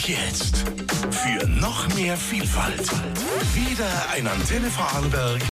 jetzt für noch mehr Vielfalt. Wieder ein Antenne Vorarlberg